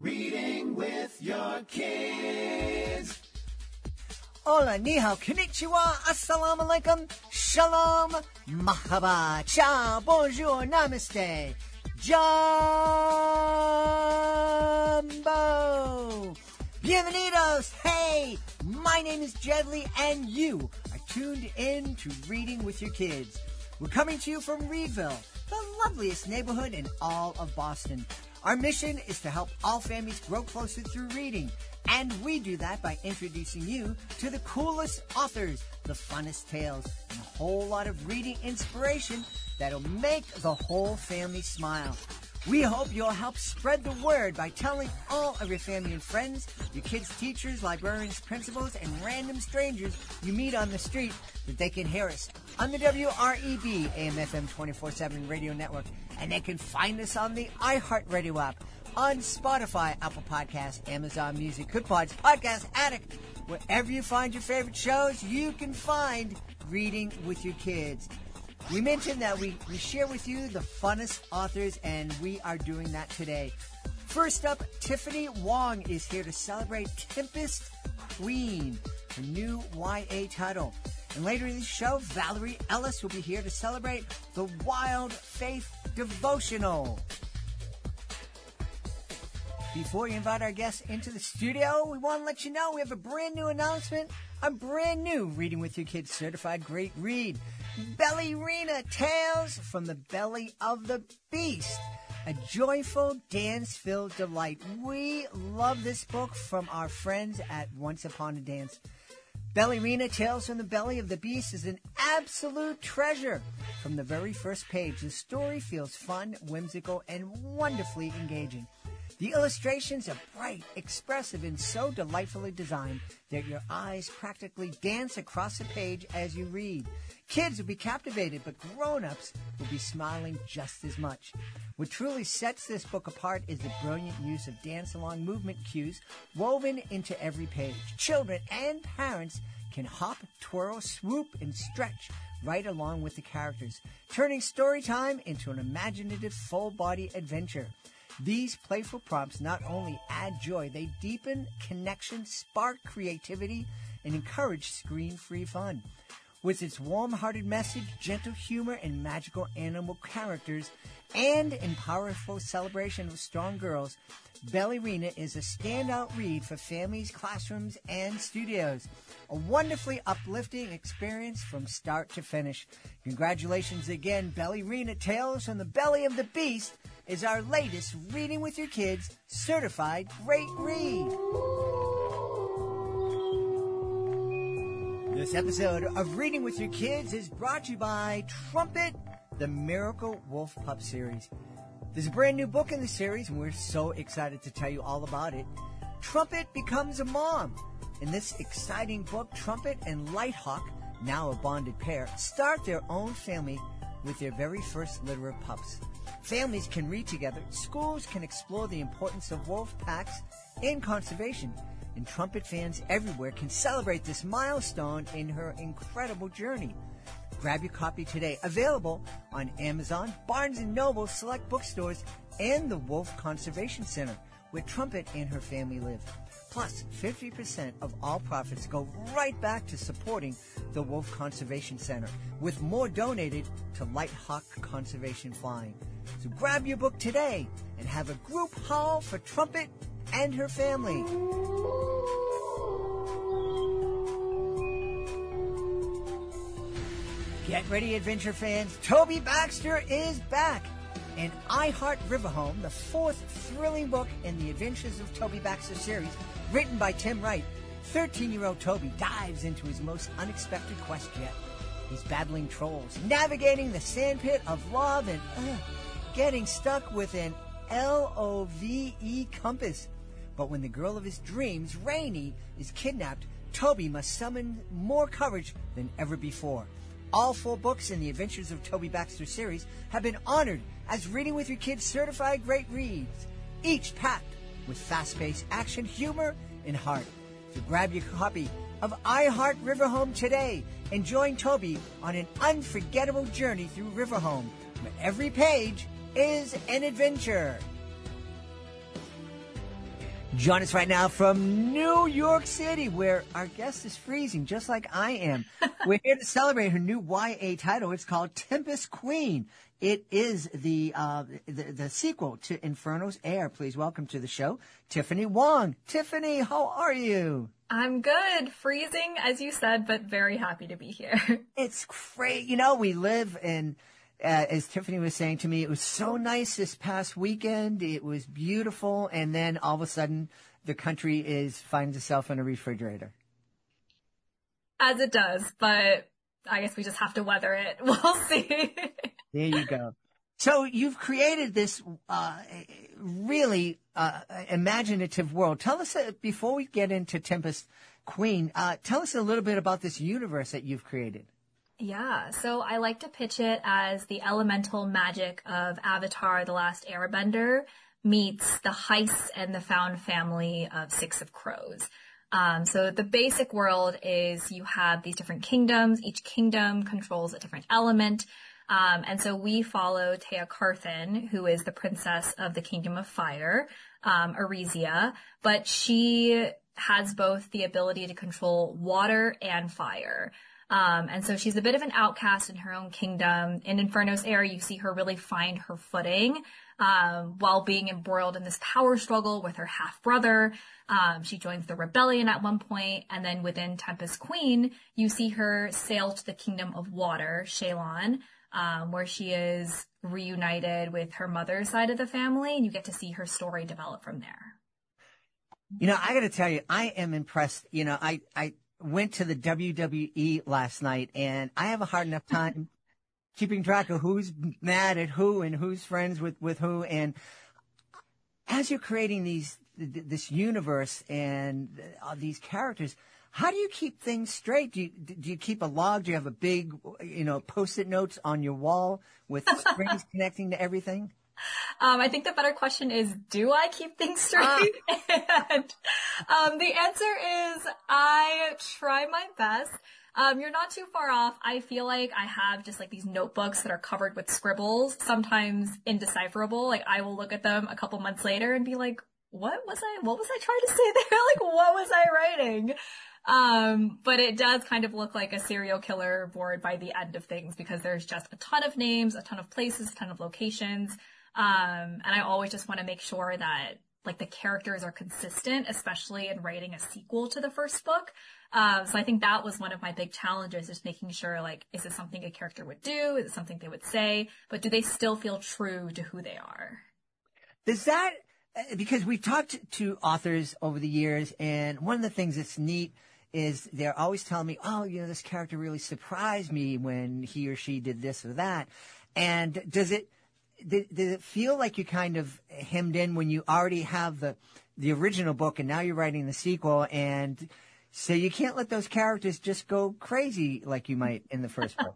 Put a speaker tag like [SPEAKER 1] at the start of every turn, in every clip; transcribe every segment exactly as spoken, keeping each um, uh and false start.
[SPEAKER 1] Reading with your kids.
[SPEAKER 2] Hola, ni hao, konnichiwa, assalamu alaikum, shalom, mahaba, ciao, bonjour, namaste, jumbo, bienvenidos, hey, my name is Jedley, and you are tuned in to Reading with Your Kids. We're coming to you from Reedville, the loveliest neighborhood in all of Boston. Our mission is to help all families grow closer through reading, and we do that by introducing you to the coolest authors, the funnest tales, and a whole lot of reading inspiration that'll make the whole family smile. We hope you'll help spread the word by telling all of your family and friends, your kids' teachers, librarians, principals, and random strangers you meet on the street that they can hear us on the W R E B A M F M twenty-four seven radio network, and they can find us on the iHeartRadio app, on Spotify, Apple Podcasts, Amazon Music, GoodPods, Podcast Addict. Wherever you find your favorite shows, you can find Reading with Your Kids. We mentioned that we, we share with you the funnest authors, and we are doing that today. First up, Tiffany Wong is here to celebrate Tempest Queen, her new Y A title. And later in the show, Valerie Ellis will be here to celebrate the Wild Faith Devotional. Before we invite our guests into the studio, we want to let you know we have a brand new announcement, a brand new Reading with Your Kids certified great read. Bellerina, Tales from the Belly of the Beast, a joyful dance-filled delight. We love this book from our friends at Once Upon a Dance. Bellerina, Tales from the Belly of the Beast is an absolute treasure. From the very first page, the story feels fun, whimsical, and wonderfully engaging. The illustrations are bright, expressive, and so delightfully designed that your eyes practically dance across the page as you read. Kids will be captivated, but grown-ups will be smiling just as much. What truly sets this book apart is the brilliant use of dance-along movement cues woven into every page. Children and parents can hop, twirl, swoop, and stretch right along with the characters, turning story time into an imaginative full-body adventure. These playful prompts not only add joy, they deepen connection, spark creativity, and encourage screen-free fun. With its warm-hearted message, gentle humor, and magical animal characters, and in powerful celebration of strong girls, Bellerina is a standout read for families, classrooms, and studios. A wonderfully uplifting experience from start to finish. Congratulations again, Bellerina, Tales from the Belly of the Beast is our latest Reading with Your Kids certified great read. This episode of Reading with Your Kids is brought to you by Trumpet, the Miracle Wolf Pup series. There's a brand new book in the series, and we're so excited to tell you all about it. Trumpet becomes a mom. In this exciting book, Trumpet and Lighthawk, now a bonded pair, start their own family with their very first litter of pups. Families can read together, schools can explore the importance of wolf packs and conservation, and Trumpet fans everywhere can celebrate this milestone in her incredible journey. Grab your copy today. Available on Amazon, Barnes and Noble, select bookstores, and the Wolf Conservation Center, where Trumpet and her family live. Plus, fifty percent of all profits go right back to supporting the Wolf Conservation Center, with more donated to Lighthawk Conservation Flying. So grab your book today and have a group haul for Trumpet and her family. Get ready, adventure fans. Toby Baxter is back. In iHeart Riverhome, the fourth thrilling book in the Adventures of Toby Baxter series, written by Tim Wright, thirteen-year-old Toby dives into his most unexpected quest yet. He's battling trolls, navigating the sandpit of love, and uh, getting stuck with an L O V E compass. But when the girl of his dreams, Rainey, is kidnapped, Toby must summon more courage than ever before. All four books in the Adventures of Toby Baxter series have been honored as Reading with Your Kids certified great reads, each packed with fast-paced action, humor, and heart. So grab your copy of iHeart Riverhome today and join Toby on an unforgettable journey through Riverhome, where every page is an adventure. Join us right now from New York City, where our guest is freezing, just like I am. We're here to celebrate her new Y A title. It's called Tempest Queen. It is the, uh, the the sequel to Inferno's Heir. Please welcome to the show, Tiffany Wong. Tiffany, how are you?
[SPEAKER 3] I'm good. Freezing, as you said, but very happy to be here.
[SPEAKER 2] It's great. You know, we live in... Uh, as Tiffany was saying to me, it was so nice this past weekend. It was beautiful. And then all of a sudden, the country is finds itself in a refrigerator.
[SPEAKER 3] As it does, but I guess we just have to weather it. We'll see.
[SPEAKER 2] There you go. So you've created this uh, really uh, imaginative world. Tell us, uh, before we get into Tempest Queen, uh, tell us a little bit about this universe that you've created.
[SPEAKER 3] Yeah, so I like to pitch it as the elemental magic of Avatar: The Last Airbender meets the heists and the found family of Six of Crows. Um, so the basic world is you have these different kingdoms. Each kingdom controls a different element. Um, and so we follow Tea Carthan, who is the princess of the Kingdom of Fire, um, Arisia, but she has both the ability to control water and fire. Um, and so she's a bit of an outcast in her own kingdom. In Inferno's Heir, you see her really find her footing, um, while being embroiled in this power struggle with her half-brother. Um, she joins the rebellion at one point, and then within Tempest Queen, you see her sail to the Kingdom of Water, Shalon, um, where she is reunited with her mother's side of the family, and you get to see her story develop from there.
[SPEAKER 2] You know, I got to tell you, I am impressed. You know, I, I, went to the W W E last night, and I have a hard enough time keeping track of who's mad at who and who's friends with, with who. And as you're creating these this universe and uh, these characters, how do you keep things straight? Do you, do you keep a log? Do you have a big, you know, Post-it notes on your wall with strings connecting to everything?
[SPEAKER 3] Um, I think the better question is, do I keep things straight? Ah. And um, the answer is I try my best. Um, you're not too far off. I feel like I have just like these notebooks that are covered with scribbles, sometimes indecipherable. Like I will look at them a couple months later and be like, what was I, what was I trying to say there? Like, what was I writing? Um, but it does kind of look like a serial killer board by the end of things because there's just a ton of names, a ton of places, a ton of locations. Um, and I always just want to make sure that like the characters are consistent, especially in writing a sequel to the first book. Um, so I think that was one of my big challenges, is making sure like, is it something a character would do? Is it something they would say? But do they still feel true to who they are?
[SPEAKER 2] Does that, because we've talked to authors over the years, and one of the things that's neat is they're always telling me, oh, you know, this character really surprised me when he or she did this or that. And does it, Did, did it feel like you kind of hemmed in when you already have the the original book and now you're writing the sequel, and so you can't let those characters just go crazy like you might in the first book?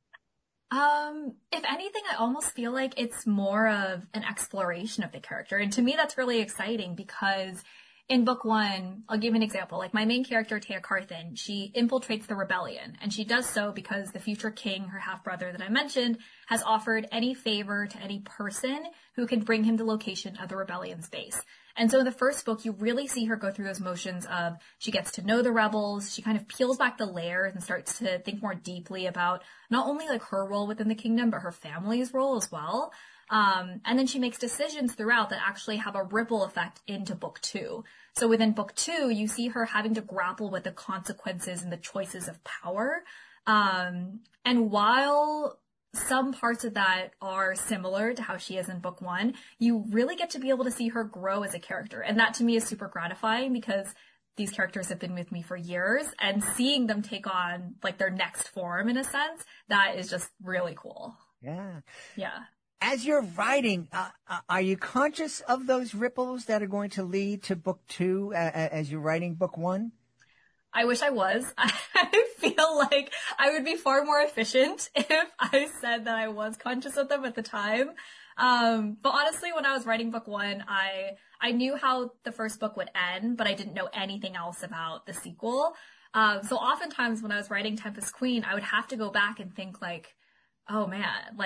[SPEAKER 3] Um, if anything, I almost feel like it's more of an exploration of the character. And to me, that's really exciting because in book one, I'll give you an example. Like my main character, Tea Carthan, she infiltrates the rebellion, and she does so because the future king, her half-brother that I mentioned, has offered any favor to any person who can bring him the location of the rebellion's base. And so in the first book, you really see her go through those motions of she gets to know the rebels, she kind of peels back the layers and starts to think more deeply about not only like her role within the kingdom, but her family's role as well. Um, and then she makes decisions throughout that actually have a ripple effect into book two. So within book two, you see her having to grapple with the consequences and the choices of power. Um, and while some parts of that are similar to how she is in book one, you really get to be able to see her grow as a character. And that to me is super gratifying because these characters have been with me for years, and seeing them take on like their next form in a sense, that is just really cool.
[SPEAKER 2] Yeah.
[SPEAKER 3] Yeah.
[SPEAKER 2] As you're writing, uh, are you conscious of those ripples that are going to lead to book two uh, as you're writing book one?
[SPEAKER 3] I wish I was. I feel like I would be far more efficient if I said that I was conscious of them at the time. Um, but honestly, when I was writing book one, I, I knew how the first book would end, but I didn't know anything else about the sequel. Um, so oftentimes when I was writing Tempest Queen, I would have to go back and think like, oh man, like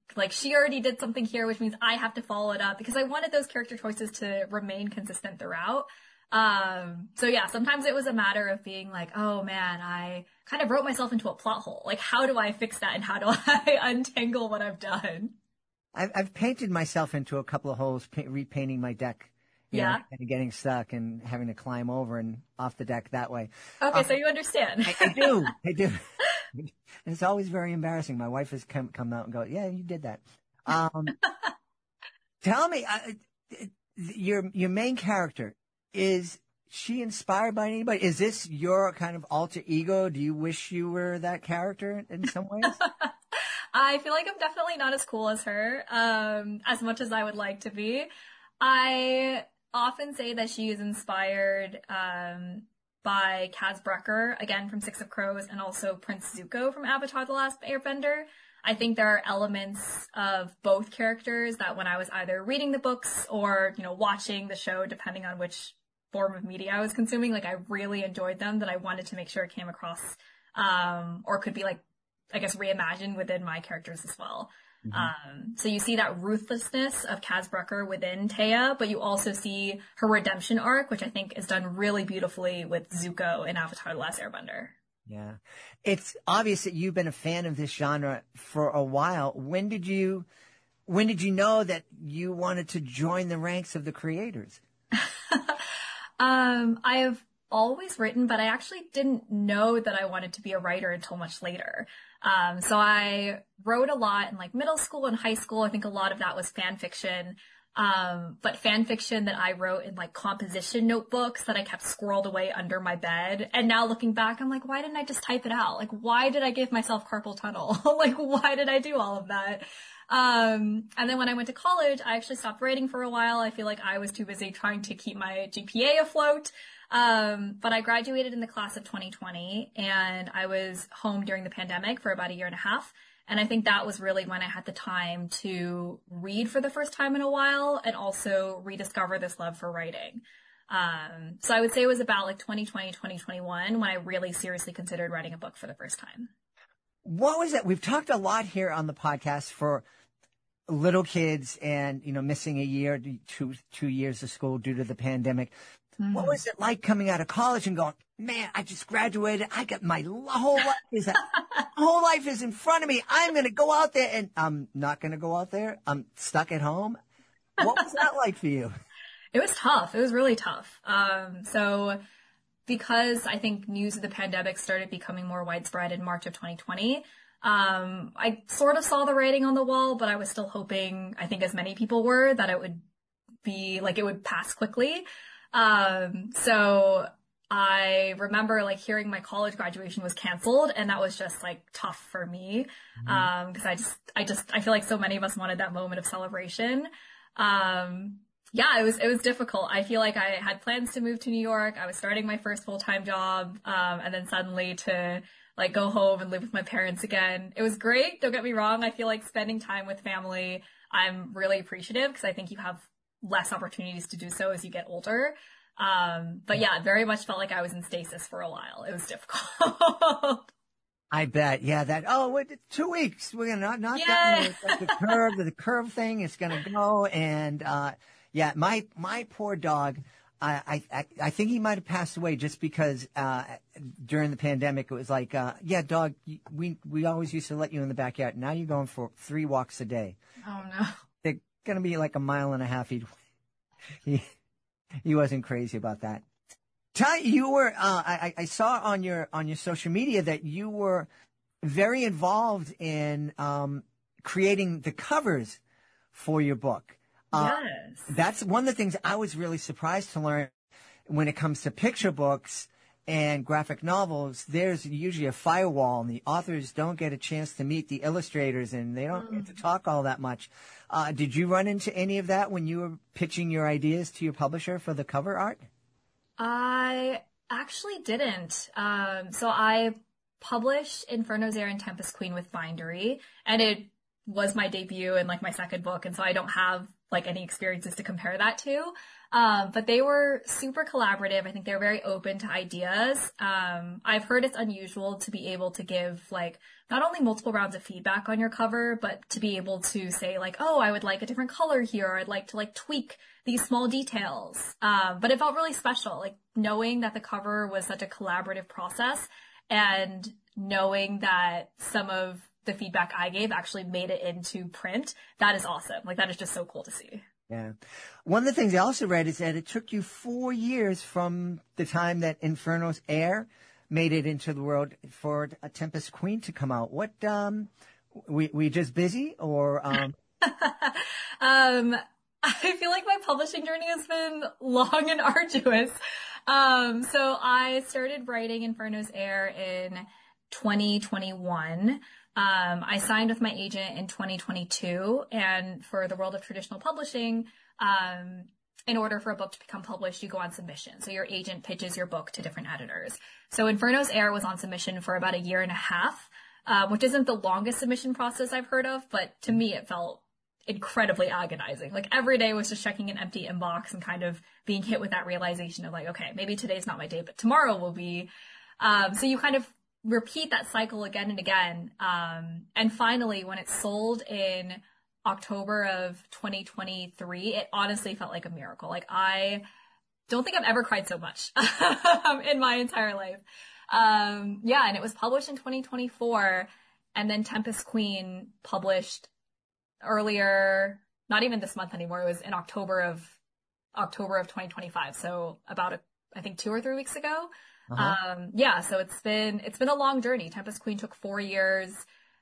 [SPEAKER 3] like she already did something here, which means I have to follow it up because I wanted those character choices to remain consistent throughout. Um, so yeah, sometimes it was a matter of being like, oh man, I kind of wrote myself into a plot hole. Like, how do I fix that and how do I untangle what I've done?
[SPEAKER 2] I've, I've painted myself into a couple of holes, pa- repainting my deck. You
[SPEAKER 3] Yeah.
[SPEAKER 2] know, and getting stuck and having to climb over and off the deck that way.
[SPEAKER 3] Okay,
[SPEAKER 2] Uh,
[SPEAKER 3] so you understand.
[SPEAKER 2] I, I do. I do. And it's always very embarrassing. My wife has come, come out and go, yeah, you did that. Um, tell me, uh, your, your main character, is she inspired by anybody? Is this your kind of alter ego? Do you wish you were that character in some ways?
[SPEAKER 3] I feel like I'm definitely not as cool as her, um, as much as I would like to be. I often say that she is inspired um, by Kaz Brekker, again from Six of Crows, and also Prince Zuko from Avatar: The Last Airbender. I think there are elements of both characters that when I was either reading the books or, you know, watching the show, depending on which form of media I was consuming, like I really enjoyed them that I wanted to make sure it came across um, or could be like, I guess, reimagined within my characters as well. Mm-hmm. Um, so you see that ruthlessness of Kaz Brekker within Taya, but you also see her redemption arc, which I think is done really beautifully with Zuko in Avatar: The Last Airbender.
[SPEAKER 2] Yeah. It's obvious that you've been a fan of this genre for a while. When did you, when did you know that you wanted to join the ranks of the creators?
[SPEAKER 3] um, I have always written, but I actually didn't know that I wanted to be a writer until much later. Um, so I wrote a lot in like middle school and high school. I think a lot of that was fan fiction. Um, but fan fiction that I wrote in like composition notebooks that I kept squirreled away under my bed. And now looking back, I'm like, why didn't I just type it out? Like, why did I give myself carpal tunnel? Like, why did I do all of that? Um, and then when I went to college, I actually stopped writing for a while. I feel like I was too busy trying to keep my G P A afloat. Um, but I graduated in the class of twenty twenty and I was home during the pandemic for about a year and a half. And I think that was really when I had the time to read for the first time in a while and also rediscover this love for writing. Um, so I would say it was about like twenty twenty, twenty twenty-one when I really seriously considered writing a book for the first time.
[SPEAKER 2] What was it? We've talked a lot here on the podcast for little kids and, you know, missing a year, two, two years of school due to the pandemic. Mm-hmm. What was it like coming out of college and going, man, I just graduated. I got my whole life is, whole life is in front of me. I'm going to go out there and I'm not going to go out there. I'm stuck at home. What was that like for you?
[SPEAKER 3] It was tough. It was really tough. Um, so because I think news of the pandemic started becoming more widespread in March of twenty twenty, um, I sort of saw the writing on the wall, but I was still hoping, I think as many people were, that it would be like, it would pass quickly. Um, so I remember like hearing my college graduation was canceled and that was just like tough for me. Mm-hmm. Um, cause I just, I just, I feel like so many of us wanted that moment of celebration. Um, yeah, it was, it was difficult. I feel like I had plans to move to New York. I was starting my first full-time job. Um, and then suddenly to like go home and live with my parents again. It was great. Don't get me wrong. I feel like spending time with family, I'm really appreciative because I think you have less opportunities to do so as you get older. Um, but yeah, it very much felt like I was in stasis for a while. It was difficult.
[SPEAKER 2] I bet. Yeah, that, oh, wait, two weeks. We're going to not, not
[SPEAKER 3] yeah.
[SPEAKER 2] that, the curve, the curve thing is going to go. And, uh, yeah, my, my poor dog, I, I, I think he might have passed away just because, uh, during the pandemic, it was like, uh, yeah, dog, we, we always used to let you in the backyard. Now you're going for three walks a day.
[SPEAKER 3] Oh no.
[SPEAKER 2] They're going to be like a mile and a half each way. He, he wasn't crazy about that. Ty, you were, uh, I, I saw on your, on your social media that you were very involved in, um, creating the covers for your book. Uh,
[SPEAKER 3] yes.
[SPEAKER 2] That's one of the things I was really surprised to learn when it comes to picture books and graphic novels. There's usually a firewall and the authors don't get a chance to meet the illustrators and they don't mm. get to talk all that much. Uh, did you run into any of that when you were pitching your ideas to your publisher for the cover art?
[SPEAKER 3] I actually didn't. Um, so I published Inferno's Heir and Tempest Queen with Bindery, and it was my debut and like my second book, and so I don't have like any experiences to compare that to. Um, but they were super collaborative. I think they were very open to ideas. Um, I've heard it's unusual to be able to give like not only multiple rounds of feedback on your cover, but to be able to say like, oh, I would like a different color here. Or I'd like to like tweak these small details. Um, but it felt really special, like knowing that the cover was such a collaborative process and knowing that some of the feedback I gave actually made it into print. That is awesome. Like that is just so cool to see.
[SPEAKER 2] Yeah. One of the things I also read is that it took you four years from the time that Inferno's Heir made it into the world for a Tempest Queen to come out. What, um, we, we just busy or, um,
[SPEAKER 3] um, I feel like my publishing journey has been long and arduous. Um, so I started writing Inferno's Heir in twenty twenty-one. Um, I signed with my agent in twenty twenty-two, and for the world of traditional publishing, um, in order for a book to become published, you go on submission. So your agent pitches your book to different editors. So Inferno's Heir was on submission for about a year and a half, um, which isn't the longest submission process I've heard of, but to me it felt incredibly agonizing. Like every day was just checking an empty inbox and kind of being hit with that realization of like, okay, maybe today's not my day, but tomorrow will be. Um, so you kind of repeat that cycle again and again. Um, and finally, when it sold in October of twenty twenty-three, it honestly felt like a miracle. Like I don't think I've ever cried so much in my entire life. Um, yeah, and it was published in twenty twenty-four, and then Tempest Queen published earlier, not even this month anymore. It was in October of October of twenty twenty-five. So about a, I think two or three weeks ago. Uh-huh. Um, yeah, so it's been, it's been a long journey. Tempest Queen took four years,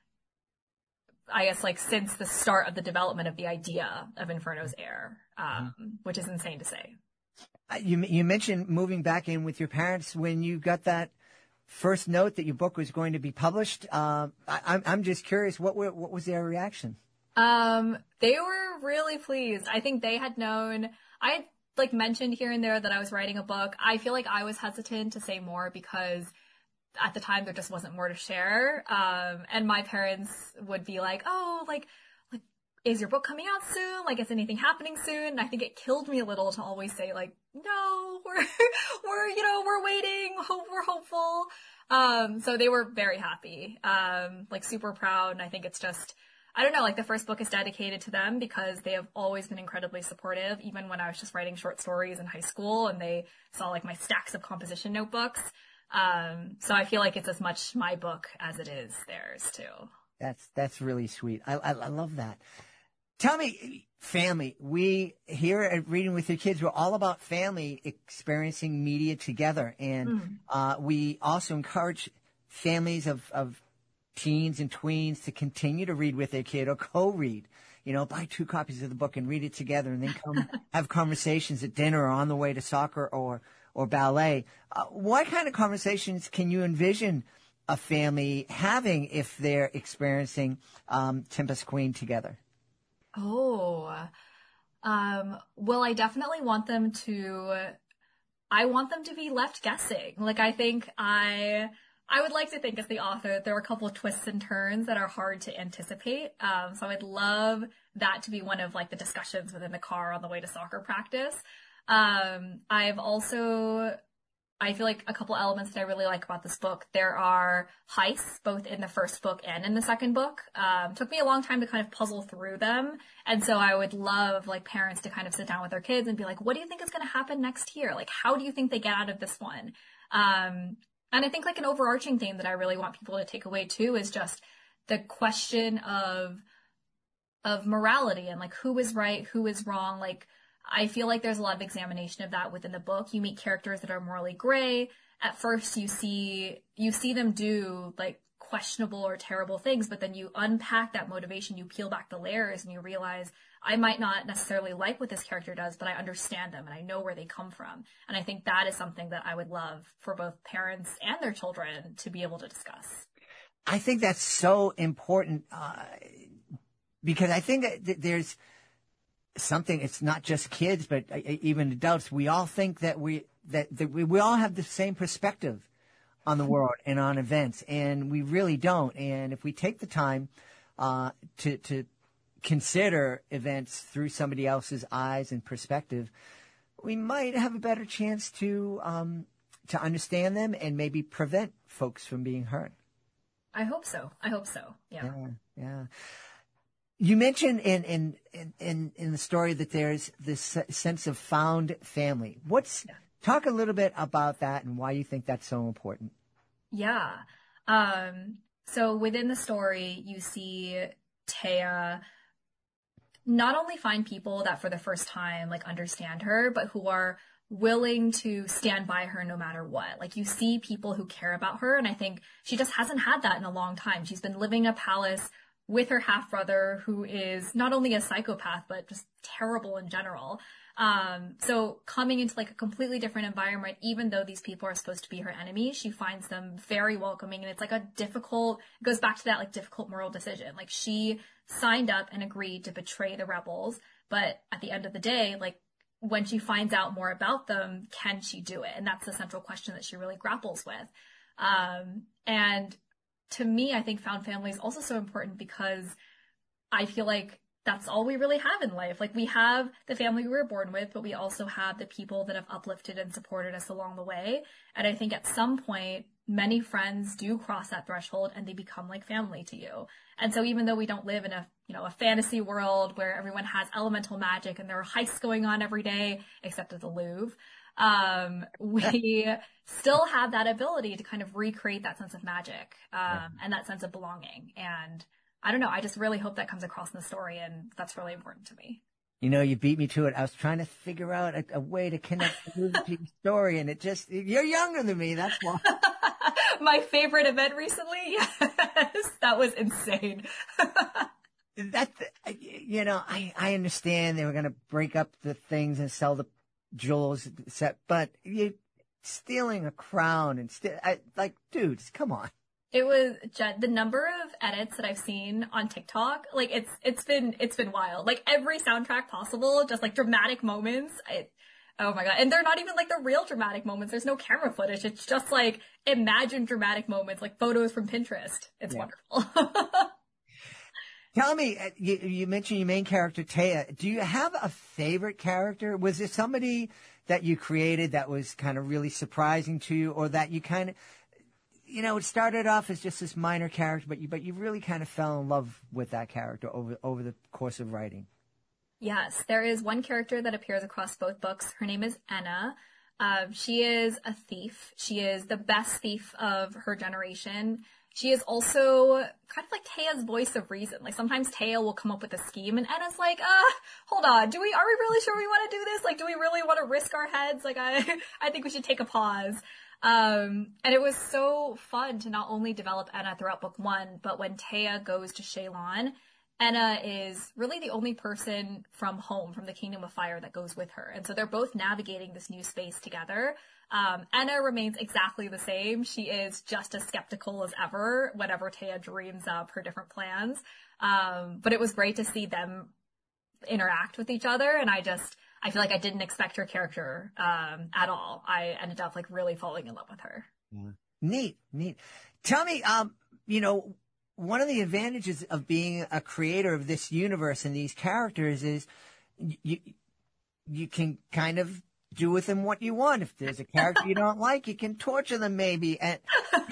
[SPEAKER 3] I guess, like since the start of the development of the idea of Inferno's Heir, um, uh-huh. which is insane to say.
[SPEAKER 2] You, you mentioned moving back in with your parents when you got that first note that your book was going to be published. Uh, I, I'm, I'm just curious, what were, what was their reaction?
[SPEAKER 3] Um, they were really pleased. I think they had known, I had like mentioned here and there that I was writing a book. I feel like I was hesitant to say more because at the time there just wasn't more to share. Um, and my parents would be like, oh, like, like, is your book coming out soon? Like, is anything happening soon? And I think it killed me a little to always say like, no, we're, we're, you know, we're waiting. Hope we're hopeful. Um, so they were very happy, um, like super proud. And I think it's just, I don't know, like the first book is dedicated to them because they have always been incredibly supportive, even when I was just writing short stories in high school and they saw like my stacks of composition notebooks. Um, so I feel like it's as much my book as it is theirs too.
[SPEAKER 2] That's, that's really sweet. I, I, I love that. Tell me, family, we here at Reading with Your Kids, we're all about family experiencing media together. And, mm. uh, we also encourage families of, of, teens and tweens to continue to read with their kid or co-read, you know, buy two copies of the book and read it together and then come have conversations at dinner or on the way to soccer or, or ballet. Uh, what kind of conversations can you envision a family having if they're experiencing, um, Tempest Queen together?
[SPEAKER 3] Oh, um, well, I definitely want them to, I want them to be left guessing. Like, I think I, I would like to think as the author that there are a couple of twists and turns that are hard to anticipate. Um, so I'd love that to be one of like the discussions within the car on the way to soccer practice. Um, I've also, I feel like a couple elements that I really like about this book. There are heists both in the first book and in the second book. Um, took me a long time to kind of puzzle through them. And so I would love like parents to kind of sit down with their kids and be like, what do you think is going to happen next here? Like, how do you think they get out of this one? Um, And I think like an overarching theme that I really want people to take away too is just the question of, of morality and like who is right, who is wrong. Like I feel like there's a lot of examination of that within the book. You meet characters that are morally gray. At first you see, you see them do like questionable or terrible things, but then you unpack that motivation, you peel back the layers and you realize I might not necessarily like what this character does, but I understand them and I know where they come from. And I think that is something that I would love for both parents and their children to be able to discuss.
[SPEAKER 2] I think that's so important, uh, because I think that there's something, it's not just kids, but even adults. We all think that we, that, that we, we all have the same perspective on the world and on events, and we really don't. And if we take the time, uh, to, to, consider events through somebody else's eyes and perspective, we might have a better chance to um, to understand them and maybe prevent folks from being hurt.
[SPEAKER 3] I hope so. I hope so. Yeah.
[SPEAKER 2] Yeah. Yeah. You mentioned in, in, in, in, in the story that there's this sense of found family. What's,
[SPEAKER 3] Yeah.
[SPEAKER 2] Talk a little bit about that and why you think that's so important.
[SPEAKER 3] Yeah. Um, so within the story, you see Taya not only find people that for the first time, like, understand her, but who are willing to stand by her no matter what. Like, you see people who care about her, and I think she just hasn't had that in a long time. She's been living in a palace with her half-brother, who is not only a psychopath, but just terrible in general. Um, so coming into like a completely different environment, even though these people are supposed to be her enemies, she finds them very welcoming. And it's like a difficult, it goes back to that like difficult moral decision. Like, she signed up and agreed to betray the rebels, but at the end of the day, like, when she finds out more about them, can she do it? And that's the central question that she really grapples with. Um, and to me, I think found family is also so important because I feel like that's all we really have in life. Like, we have the family we were born with, but we also have the people that have uplifted and supported us along the way. And I think at some point, many friends do cross that threshold and they become like family to you. And so even though we don't live in a, you know, a fantasy world where everyone has elemental magic and there are heists going on every day, except at the Louvre, um, we still have that ability to kind of recreate that sense of magic, um, yeah. and that sense of belonging. And I don't know, I just really hope that comes across in the story, and that's really important to me.
[SPEAKER 2] You know, you beat me to it. I was trying to figure out a, a way to connect the movie to your story, and it just, you're younger than me, that's why.
[SPEAKER 3] My favorite event recently? Yes, that was insane.
[SPEAKER 2] That, you know, I, I understand they were going to break up the things and sell the jewels, but you stealing a crown and still, like, dudes, come on.
[SPEAKER 3] It was the number of edits that I've seen on TikTok. Like, it's it's been it's been wild. Like, every soundtrack possible, just like dramatic moments. It, oh my god! And they're not even like the real dramatic moments. There's no camera footage. It's just like imagined dramatic moments, like photos from Pinterest. It's
[SPEAKER 2] yeah.
[SPEAKER 3] wonderful.
[SPEAKER 2] Tell me, you, you mentioned your main character Taya. Do you have a favorite character? Was there somebody that you created that was kind of really surprising to you, or that you kind of, you know, it started off as just this minor character, but you but you really kind of fell in love with that character over over the course of writing?
[SPEAKER 3] Yes, there is one character that appears across both books. Her name is Enna. Uh, she is a thief. She is the best thief of her generation. She is also kind of like Taya's voice of reason. Like, sometimes Taya will come up with a scheme, and Enna's like, uh, hold on, do we, are we really sure we want to do this? Like, do we really want to risk our heads? Like, I, I think we should take a pause. Um, and it was so fun to not only develop Enna throughout book one, but when Taya goes to Shaylon, Enna is really the only person from home, from the Kingdom of Fire, that goes with her. And so they're both navigating this new space together. Um, Enna remains exactly the same. She is just as skeptical as ever whenever Taya dreams up her different plans. Um, but it was great to see them interact with each other. And I just, I feel like I didn't expect her character, um, at all. I ended up like really falling in love with her.
[SPEAKER 2] Yeah. Neat, neat. Tell me, um, you know, one of the advantages of being a creator of this universe and these characters is you, you can kind of do with them what you want. If there's a character you don't like, you can torture them maybe. And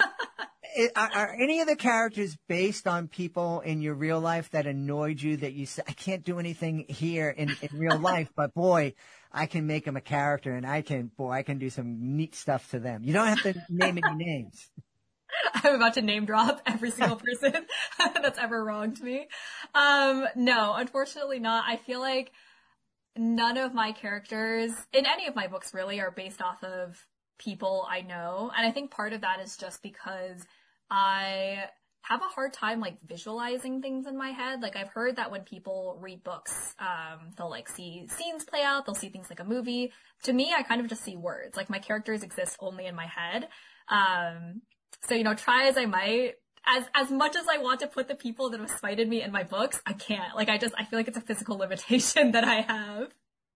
[SPEAKER 2] are, are any of the characters based on people in your real life that annoyed you, that you say, I can't do anything here in, in real life, but boy, I can make them a character, and I can, boy, I can do some neat stuff to them. You don't have to name any names.
[SPEAKER 3] I'm about to name drop every single person that's ever wronged me. Um, no, unfortunately not. I feel like none of my characters in any of my books really are based off of people I know. And I think part of that is just because I have a hard time like visualizing things in my head. Like, I've heard that when people read books, um, they'll like see scenes play out, they'll see things like a movie. To me, I kind of just see words. Like, my characters exist only in my head. Um, so, you know, try as I might, as, as much as I want to put the people that have spited me in my books, I can't. Like, I just, I feel like it's a physical limitation that I have.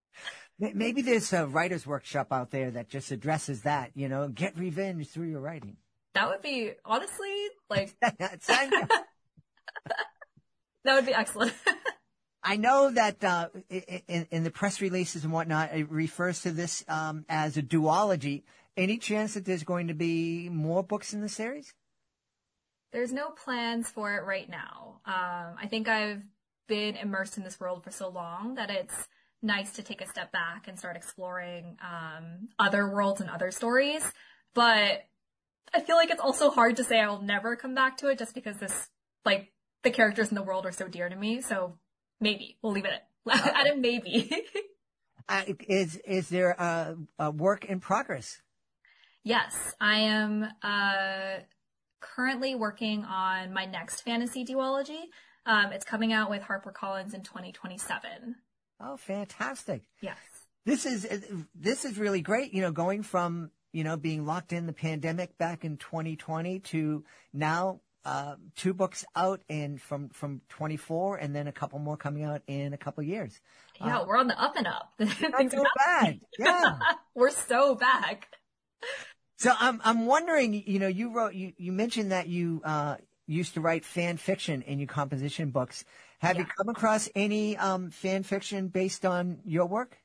[SPEAKER 2] Maybe there's a writer's workshop out there that just addresses that, you know, get revenge through your writing.
[SPEAKER 3] That would be, honestly, like,
[SPEAKER 2] that
[SPEAKER 3] would be excellent.
[SPEAKER 2] I know that uh, in, in the press releases and whatnot, it refers to this um, as a duology. Any chance that there's going to be more books in the series?
[SPEAKER 3] There's no plans for it right now. Um, I think I've been immersed in this world for so long that it's nice to take a step back and start exploring um, other worlds and other stories. But I feel like it's also hard to say I will never come back to it just because this, like, the characters in the world are so dear to me. So maybe. We'll leave it at, at a maybe.
[SPEAKER 2] uh, is is there a, a work in progress?
[SPEAKER 3] Yes, I am uh, currently working on my next fantasy duology. Um, it's coming out with HarperCollins in twenty twenty-seven.
[SPEAKER 2] Oh, fantastic.
[SPEAKER 3] Yes.
[SPEAKER 2] This is this is really great, you know, going from, you know, being locked in the pandemic back in twenty twenty to now uh, two books out in from, from twenty-four and then a couple more coming out in a couple of years.
[SPEAKER 3] Yeah, uh, we're on the up and up.
[SPEAKER 2] Not so bad. Yeah.
[SPEAKER 3] We're so back.
[SPEAKER 2] So I'm I'm wondering, you know, you wrote you, you mentioned that you uh, used to write fan fiction in your composition books. Have yeah. you come across any um, fan fiction based on your work?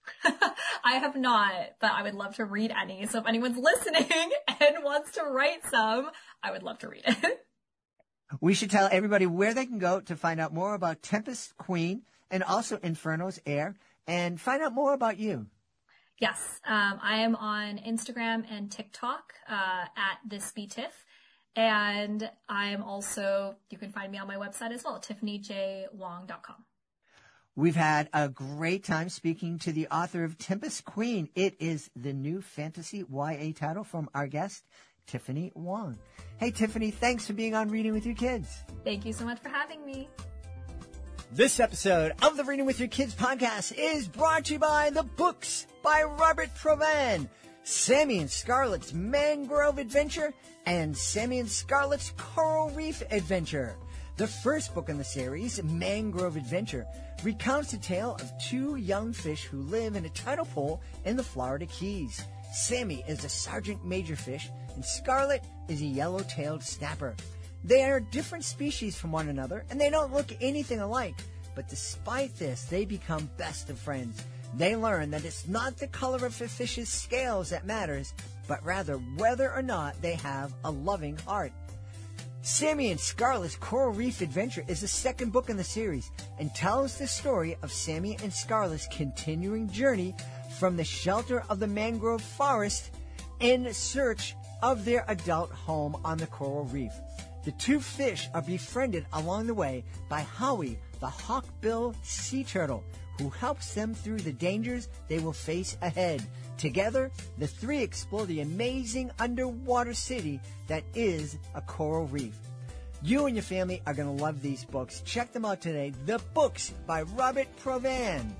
[SPEAKER 3] I have not, but I would love to read any. So if anyone's listening and wants to write some, I would love to read it.
[SPEAKER 2] We should tell everybody where they can go to find out more about Tempest Queen and also Inferno's Heir and find out more about you.
[SPEAKER 3] Yes, um, I am on Instagram and TikTok uh, at thisbetiff. And I am also, you can find me on my website as well, tiffany j wong dot com.
[SPEAKER 2] We've had a great time speaking to the author of Tempest Queen. It is the new fantasy Y A title from our guest, Tiffany Wong. Hey, Tiffany, thanks for being on Reading with Your Kids.
[SPEAKER 3] Thank you so much for having me.
[SPEAKER 2] This episode of the Reading with Your Kids podcast is brought to you by The Books by Robert Provan, Sammy and Scarlett's Mangrove Adventure, and Sammy and Scarlett's Coral Reef Adventure. The first book in the series, Mangrove Adventure, recounts the tale of two young fish who live in a tidal pool in the Florida Keys. Sammy is a sergeant major fish, and Scarlett is a yellow-tailed snapper. They are different species from one another, and they don't look anything alike. But despite this, they become best of friends. They learn that it's not the color of a fish's scales that matters, but rather whether or not they have a loving heart. Sammy and Scarlett's Coral Reef Adventure is the second book in the series and tells the story of Sammy and Scarlett's continuing journey from the shelter of the mangrove forest in search of their adult home on the coral reef. The two fish are befriended along the way by Howie, the hawk-billed sea turtle, who helps them through the dangers they will face ahead. Together, the three explore the amazing underwater city that is a coral reef. You and your family are going to love these books. Check them out today. The Books by Robert Provan.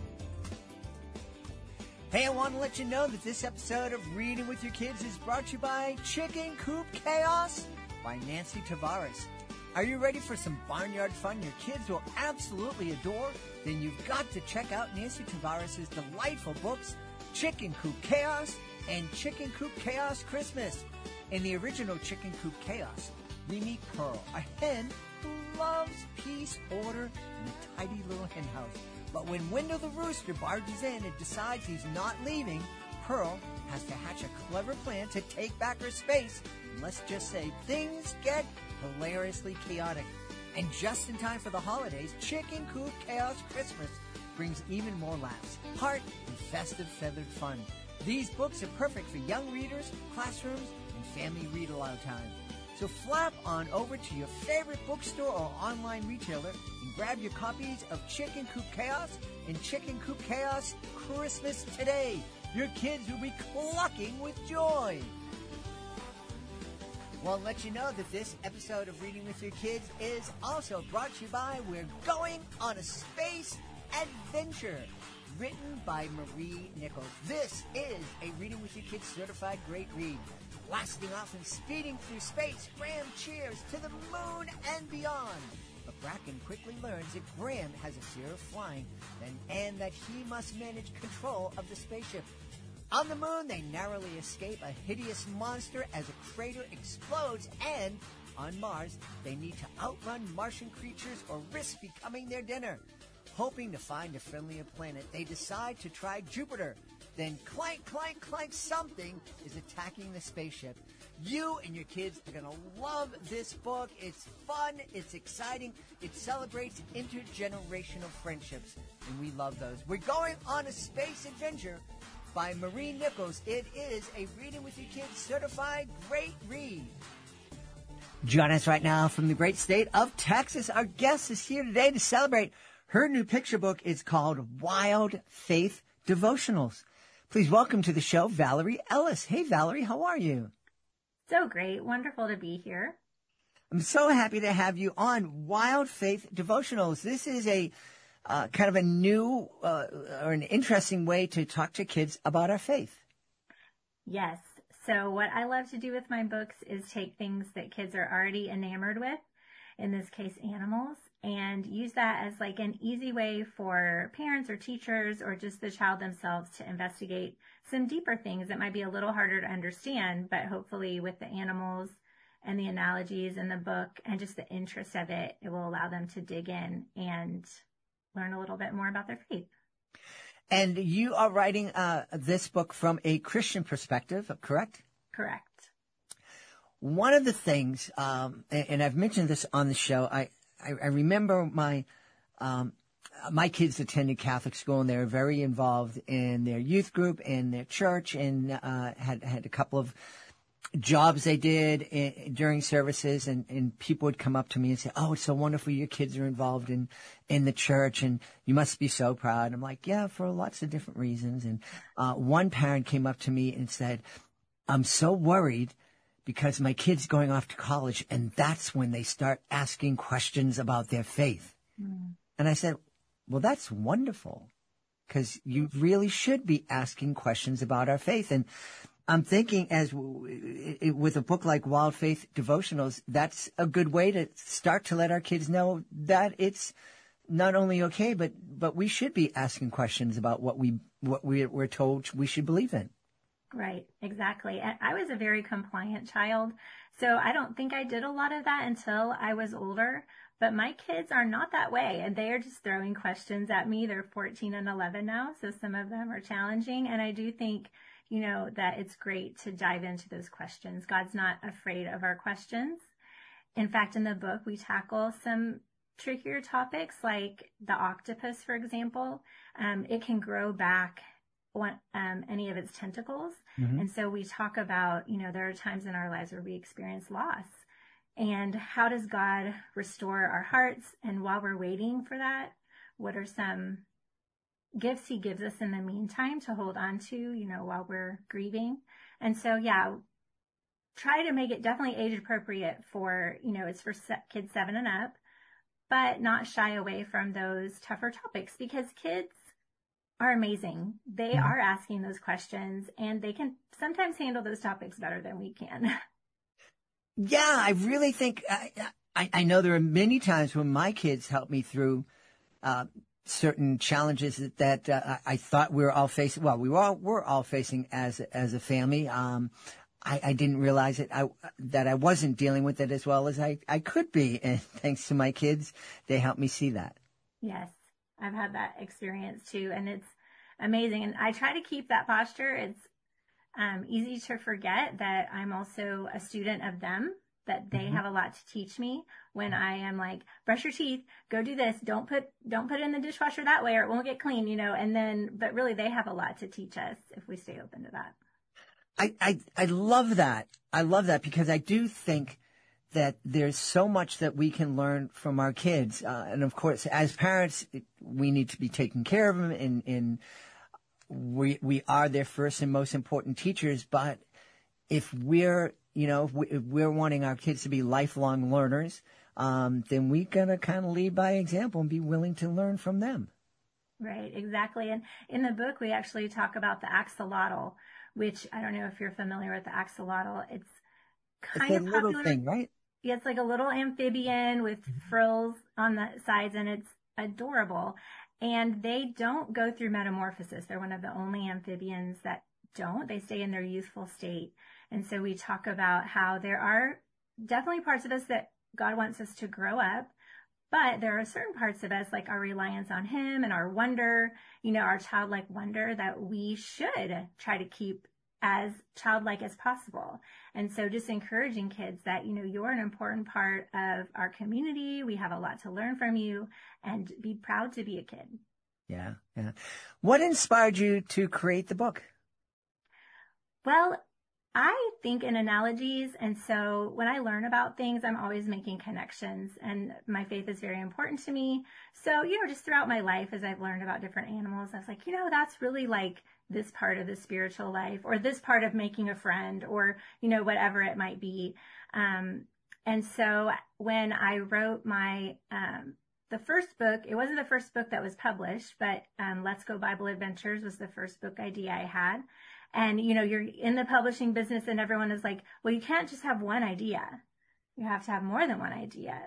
[SPEAKER 2] Hey, I want to let you know that this episode of Reading with Your Kids is brought to you by Chicken Coop Chaos by Nancy Tavares. Are you ready for some barnyard fun your kids will absolutely adore? Then you've got to check out Nancy Tavares' delightful books, Chicken Coop Chaos and Chicken Coop Chaos Christmas. In the original Chicken Coop Chaos, we meet Pearl, a hen who loves peace, order, and a tidy little hen house. But when Wendell the rooster barges in and decides he's not leaving, Pearl has to hatch a clever plan to take back her space. And let's just say things get hilariously chaotic. And just in time for the holidays, Chicken Coop Chaos Christmas brings even more laughs, heart, and festive feathered fun. These books are perfect for young readers, classrooms, and family read-aloud time. So flap on over to your favorite bookstore or online retailer and grab your copies of Chicken Coop Chaos and Chicken Coop Chaos Christmas today. Your kids will be clucking with joy. Well, I'll let you know that this episode of Reading with Your Kids is also brought to you by We're Going on a Space Adventure, written by Marie Nichols. This is a Reading with Your Kids certified great read. Blasting off and speeding through space, Graham cheers to the moon and beyond. But Bracken quickly learns that Graham has a fear of flying and, and that he must manage control of the spaceship. On the moon, they narrowly escape a hideous monster as a crater explodes, and on Mars, they need to outrun Martian creatures or risk becoming their dinner. Hoping to find a friendlier planet, they decide to try Jupiter. Then clank, clank, clank, something is attacking the spaceship. You and your kids are going to love this book. It's fun. It's exciting. It celebrates intergenerational friendships, and we love those. We're going on a space adventure by Marie Nichols. It is a Reading with Your Kids certified great read. Joining us right now from the great state of Texas, our guest is here today to celebrate her new picture book. Is called Wild Faith Devotionals. Please welcome to the show, Valerie Ellis. Hey, Valerie, how are you?
[SPEAKER 4] So great. Wonderful to be here.
[SPEAKER 2] I'm so happy to have you on Wild Faith Devotionals. This is a uh, kind of a new uh, or an interesting way to talk to kids about our faith.
[SPEAKER 4] Yes. So what I love to do with my books is take things that kids are already enamored with, in this case, animals, and use that as like an easy way for parents or teachers or just the child themselves to investigate some deeper things that might be a little harder to understand, but hopefully with the animals and the analogies in the book and just the interest of it, it will allow them to dig in and learn a little bit more about their faith.
[SPEAKER 2] And you are writing uh, this book from a Christian perspective, correct?
[SPEAKER 4] Correct.
[SPEAKER 2] One of the things, um, and, and I've mentioned this on the show, I, I, I remember my um, my kids attended Catholic school, and they were very involved in their youth group and their church, and uh, had had a couple of jobs they did in, during services, and, and people would come up to me and say, "Oh, it's so wonderful your kids are involved in, in the church, and you must be so proud." I'm like, "Yeah, for lots of different reasons." And uh, one parent came up to me and said, "I'm so worried because my kid's going off to college, and that's when they start asking questions about their faith." Mm. And I said, "Well, that's wonderful, because you really should be asking questions about our faith." And I'm thinking, as w- it, with a book like Wild Faith Devotionals, that's a good way to start to let our kids know that it's not only okay, but but we should be asking questions about what we what we, we're told we should believe in.
[SPEAKER 4] Right, exactly. And I was a very compliant child, so I don't think I did a lot of that until I was older. But my kids are not that way, and they are just throwing questions at me. They're fourteen and eleven now, so some of them are challenging. And I do think, you know, that it's great to dive into those questions. God's not afraid of our questions. In fact, in the book, we tackle some trickier topics like the octopus, for example. Um, it can grow back One, um, any of its tentacles. Mm-hmm. And so we talk about, you know, there are times in our lives where we experience loss. And how does God restore our hearts? And while we're waiting for that, what are some gifts he gives us in the meantime to hold on to, you know, while we're grieving? And so, yeah, try to make it definitely age appropriate for, you know, it's for kids seven and up, but not shy away from those tougher topics, because kids are amazing. They mm-hmm. are asking those questions, and they can sometimes handle those topics better than we can.
[SPEAKER 2] Yeah, I really think, I, I, I know there are many times when my kids help me through uh, certain challenges that, that uh, I thought we were all facing. Well, we were all, we're all facing as, as a family. Um, I, I didn't realize it, I, that I wasn't dealing with it as well as I, I could be. And thanks to my kids, they helped me see that.
[SPEAKER 4] Yes. I've had that experience too, and it's amazing. And I try to keep that posture. It's um, easy to forget that I'm also a student of them, that they mm-hmm. have a lot to teach me when I am like, brush your teeth, go do this, don't put don't put it in the dishwasher that way or it won't get clean, you know. And then, but really they have a lot to teach us if we stay open to that.
[SPEAKER 2] I, I, I love that. I love that, because I do think that there's so much that we can learn from our kids. Uh, and of course, as parents, we need to be taking care of them, and, and we, we are their first and most important teachers. But if we're, you know, if, we, if we're wanting our kids to be lifelong learners, um, then we gotta kind of lead by example and be willing to learn from them.
[SPEAKER 4] Right, exactly. And in the book, we actually talk about the axolotl, which I don't know if you're familiar with the axolotl. It's kind
[SPEAKER 2] it's
[SPEAKER 4] of
[SPEAKER 2] a
[SPEAKER 4] popular.
[SPEAKER 2] little thing, right?
[SPEAKER 4] Yeah, it's like a little amphibian with frills on the sides, and it's adorable. And they don't go through metamorphosis. They're one of the only amphibians that don't. They stay in their youthful state. And so we talk about how there are definitely parts of us that God wants us to grow up, But there are certain parts of us, like our reliance on him and our wonder, you know, our childlike wonder, that we should try to keep as childlike as possible. And so just encouraging kids that, you know, you're an important part of our community. We have a lot to learn from you, and be proud to be a kid.
[SPEAKER 2] Yeah, yeah. What inspired you to create the book?
[SPEAKER 4] Well, I think in analogies. And so when I learn about things, I'm always making connections, and my faith is very important to me. So, you know, just throughout my life, as I've learned about different animals, I was like, you know, that's really like this part of the spiritual life, or this part of making a friend, or, you know, whatever it might be. Um, and so when I wrote my, um, the first book, it wasn't the first book that was published, but um, Let's Go Bible Adventures was the first book idea I had. And, you know, you're in the publishing business and everyone is like, well, you can't just have one idea. You have to have more than one idea.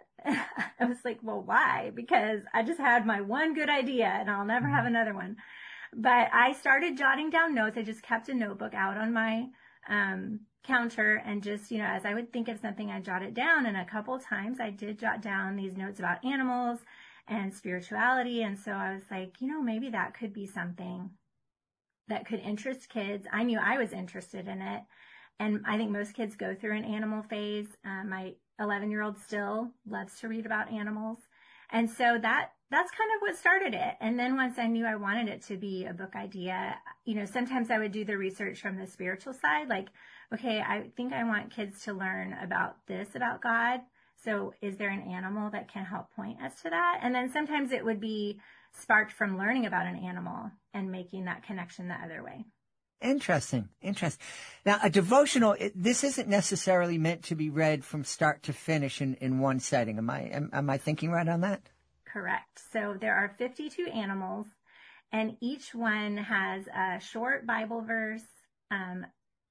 [SPEAKER 4] I was like, well, why? Because I just had my one good idea and I'll never have another one. But I started jotting down notes. I just kept a notebook out on my um, counter, and just, you know, as I would think of something, I jot it down. And a couple of times I did jot down these notes about animals and spirituality. And so I was like, you know, maybe that could be something that could interest kids. I knew I was interested in it. And I think most kids go through an animal phase. Um, my eleven-year-old still loves to read about animals. And so that that's kind of what started it. And then once I knew I wanted it to be a book idea, you know, sometimes I would do the research from the spiritual side. Like, okay, I think I want kids to learn about this about God. So is there an animal that can help point us to that? And then sometimes it would be sparked from learning about an animal and making that connection the other way.
[SPEAKER 2] Interesting. Interesting. Now, a devotional, it, this isn't necessarily meant to be read from start to finish in, in one setting. Am I, am, am I thinking right on that?
[SPEAKER 4] Correct. So there are fifty-two animals, and each one has a short Bible verse, um,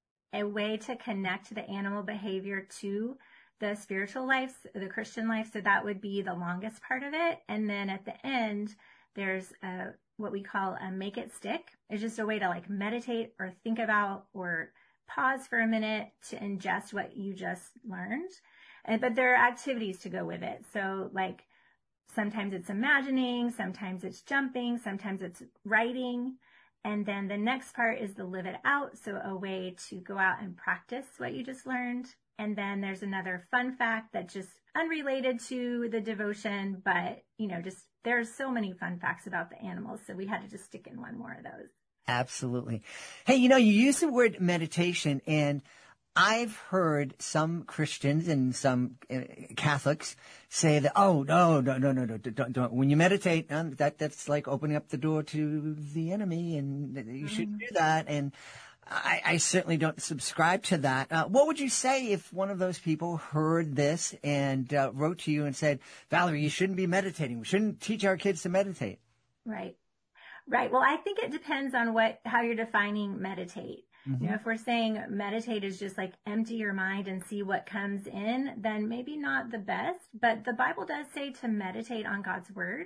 [SPEAKER 4] a way to connect the animal behavior to the spiritual life, the Christian life. So that would be the longest part of it. And then at the end, there's a, what we call a make it stick. It's just a way to like meditate or think about or pause for a minute to ingest what you just learned. And, but there are activities to go with it. So like sometimes it's imagining, sometimes it's jumping, sometimes it's writing. And then the next part is the live it out. So a way to go out and practice what you just learned. And then there's another fun fact that's just unrelated to the devotion, but, you know, just there's so many fun facts about the animals. So we had to just stick in one more of those.
[SPEAKER 2] Absolutely. Hey, you know, you use the word meditation, and I've heard some Christians and some uh, Catholics say that, oh, no, no, no, no, no, don't, don't. When you meditate, um, that that's like opening up the door to the enemy, and you mm. shouldn't do that. And I, I certainly don't subscribe to that. Uh, what would you say if one of those people heard this and uh, wrote to you and said, Valerie, you shouldn't be meditating. We shouldn't teach our kids to meditate.
[SPEAKER 4] Right. Right. Well, I think it depends on what, how you're defining meditate. Mm-hmm. You know, if we're saying meditate is just like empty your mind and see what comes in, then maybe not the best. But the Bible does say to meditate on God's word.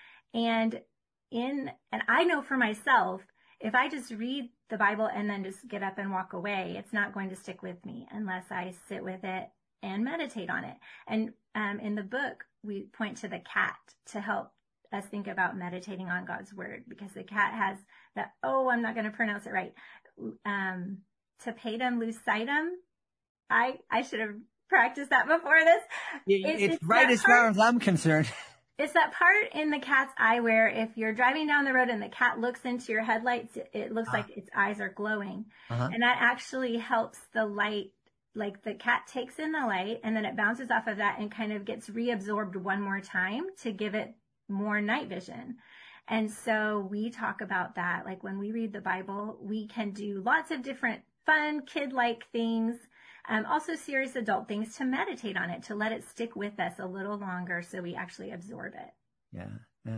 [SPEAKER 4] And in, and I know for myself, if I just read the Bible and then just get up and walk away, it's not going to stick with me unless I sit with it and meditate on it. And um, in the book, we point to the cat to help us think about meditating on God's word, because the cat has that, oh, I'm not going to pronounce it right. Um, tapetum lucidum. I, I should have practiced that before this.
[SPEAKER 2] It's, it's, it's right as far as I'm concerned.
[SPEAKER 4] It's that part in the cat's eye where if you're driving down the road and the cat looks into your headlights, it, it looks uh, like its eyes are glowing. Uh-huh. And that actually helps the light, like the cat takes in the light and then it bounces off of that and kind of gets reabsorbed one more time to give it more night vision. And so we talk about that. Like when we read the Bible, we can do lots of different fun kid-like things. Um, also serious adult things to meditate on it, to let it stick with us a little longer so we actually absorb it.
[SPEAKER 2] Yeah, yeah.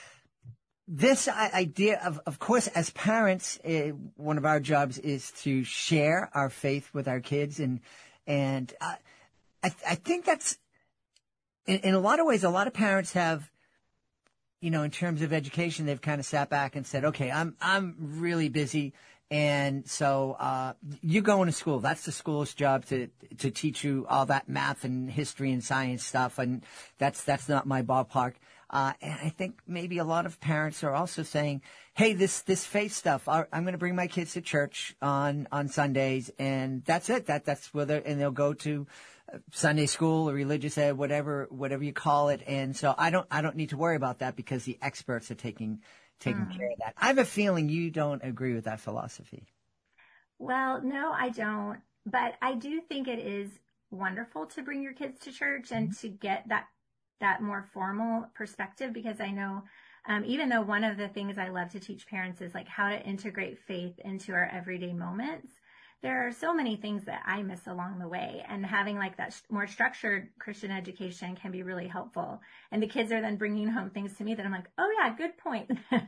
[SPEAKER 2] This idea of, of course, as parents, uh, one of our jobs is to share our faith with our kids. And, and uh, I, I think that's, in, in a lot of ways, a lot of parents have, you know, in terms of education, they've kind of sat back and said, okay, I'm, I'm really busy. And so, uh, you're going to school. That's the school's job to, to teach you all that math and history and science stuff. And that's, that's not my ballpark. Uh, and I think maybe a lot of parents are also saying, hey, this, this faith stuff, I, I'm going to bring my kids to church on, on Sundays. And that's it. That, that's where they're, and they'll go to Sunday school or religious ed, whatever, whatever you call it. And so I don't, I don't need to worry about that because the experts are taking taking mm. care of that. I have a feeling you don't agree with that philosophy.
[SPEAKER 4] Well, no, I don't. But I do think it is wonderful to bring your kids to church and to get that that more formal perspective, because I know um, even though one of the things I love to teach parents is like how to integrate faith into our everyday moments, there are so many things that I miss along the way, and having like that more structured Christian education can be really helpful. And the kids are then bringing home things to me that I'm like, oh yeah, good point.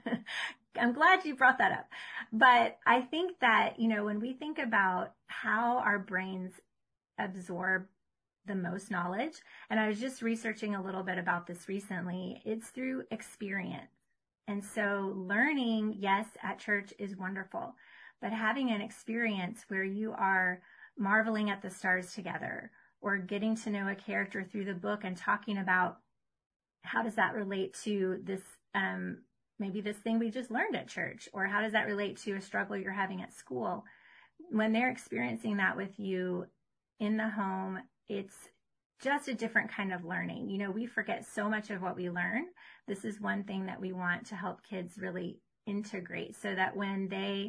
[SPEAKER 4] I'm glad you brought that up. But I think that, you know, when we think about how our brains absorb the most knowledge, and I was just researching a little bit about this recently, it's through experience. And so learning, yes, at church is wonderful. But having an experience where you are marveling at the stars together, or getting to know a character through the book and talking about how does that relate to this, um, maybe this thing we just learned at church, or how does that relate to a struggle you're having at school? When they're experiencing that with you in the home, it's just a different kind of learning. You know, we forget so much of what we learn. This is one thing that we want to help kids really integrate, so that when they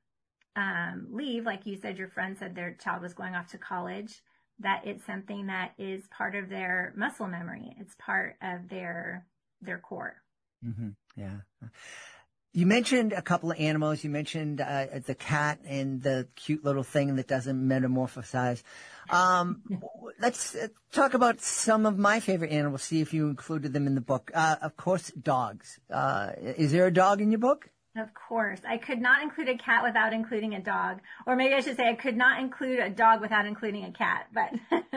[SPEAKER 4] Um, leave, like you said, your friend said their child was going off to college, that it's something that is part of their muscle memory. It's part of their, their core.
[SPEAKER 2] Mm-hmm. Yeah. You mentioned a couple of animals. You mentioned uh, the cat and the cute little thing that doesn't metamorphosize. Um, let's uh, talk about some of my favorite animals, see if you included them in the book. Uh, of course, dogs. Uh, is there a dog in your book?
[SPEAKER 4] Of course. I could not include a cat without including a dog. Or maybe I should say I could not include a dog without including a cat. But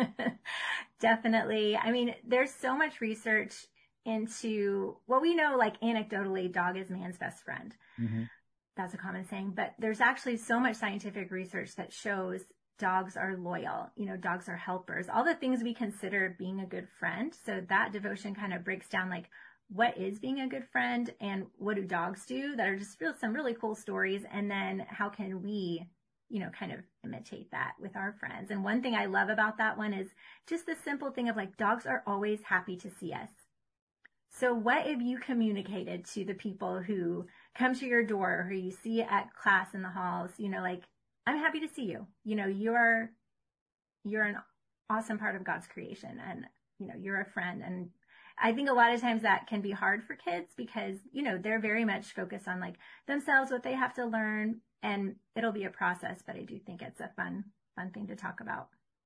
[SPEAKER 4] definitely, I mean, there's so much research into, well, we know like anecdotally, dog is man's best friend. Mm-hmm. That's a common saying. But there's actually so much scientific research that shows dogs are loyal. You know, dogs are helpers. All the things we consider being a good friend. So that devotion kind of breaks down like, what is being a good friend and what do dogs do that are just real, some really cool stories. And then how can we, you know, kind of imitate that with our friends? And one thing I love about that one is just the simple thing of like, dogs are always happy to see us. So what have you communicated to the people who come to your door or who you see at class in the halls? You know, like, I'm happy to see you. You know, you're, you're an awesome part of God's creation, and, you know, you're a friend. And I think a lot of times that can be hard for kids because, you know, they're very much focused on like themselves, what they have to learn, and it'll be a process, but I do think it's a fun, fun thing to talk about.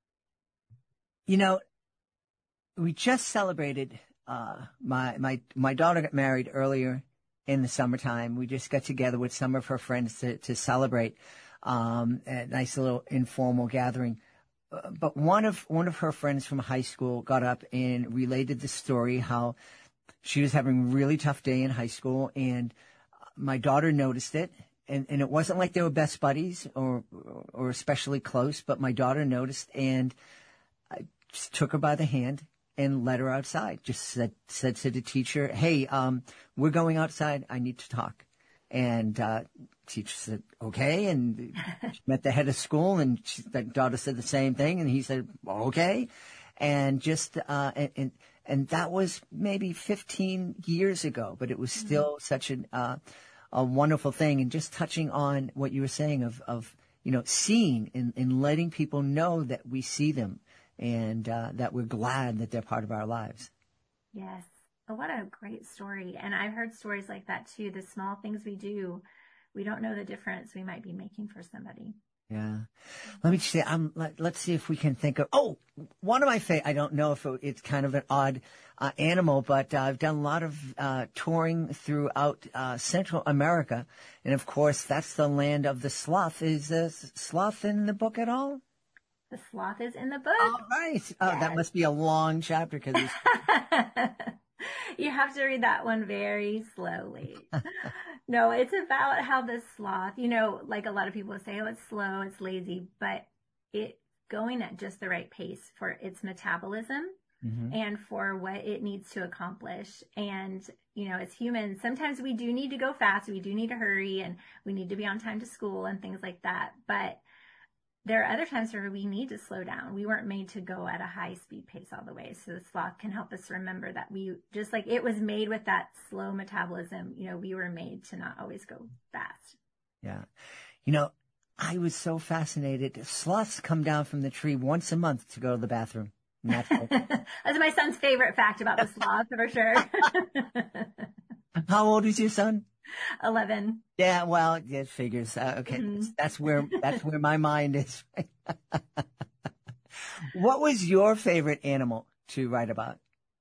[SPEAKER 2] You know, we just celebrated, uh, my, my, my daughter got married earlier in the summertime. We just got together with some of her friends to, to celebrate, um, a nice little informal gathering. But one of one of her friends from high school got up and related the story how she was having a really tough day in high school, and my daughter noticed it, and, and it wasn't like they were best buddies or or especially close, but my daughter noticed, and I just took her by the hand and led her outside. Just said said to the teacher, "Hey, um, we're going outside. I need to talk." And uh, teacher said, okay, and she met the head of school, and she, the daughter said the same thing, and he said, okay. And just, uh, and, and, and that was maybe fifteen years ago, but it was still mm-hmm. such an, uh, a wonderful thing. And just touching on what you were saying of, of, you know, seeing and, and letting people know that we see them and, uh, that we're glad that they're part of our lives.
[SPEAKER 4] Yes. Oh, what a great story. And I've heard stories like that too. The small things we do, we don't know the difference we might be making for somebody.
[SPEAKER 2] Yeah. Let me see. Um, let, let's see if we can think of, oh, one of my favorite, I don't know if it, it's kind of an odd uh, animal, but uh, I've done a lot of uh, touring throughout uh, Central America. And of course, that's the land of the sloth. Is the sloth in the book at all?
[SPEAKER 4] The sloth is in the book.
[SPEAKER 2] All right. Yes. Oh, that must be a long chapter because it's...
[SPEAKER 4] You have to read that one very slowly. No, it's about how the sloth, you know, like a lot of people say, oh, it's slow, it's lazy, but it going at just the right pace for its metabolism mm-hmm. and for what it needs to accomplish. And, you know, as humans, sometimes we do need to go fast. We do need to hurry and we need to be on time to school and things like that. But there are other times where we need to slow down. We weren't made to go at a high speed pace all the way. So the sloth can help us remember that we, just like it was made with that slow metabolism, you know, we were made to not always go fast.
[SPEAKER 2] Yeah. You know, I was so fascinated. Sloths come down from the tree once a month to go to the bathroom. That's
[SPEAKER 4] my son's favorite fact about the sloth, for sure.
[SPEAKER 2] How old is your son?
[SPEAKER 4] eleven.
[SPEAKER 2] Yeah, well, it figures. Uh, okay, mm-hmm. that's, that's where that's where my mind is. What was your favorite animal to write about?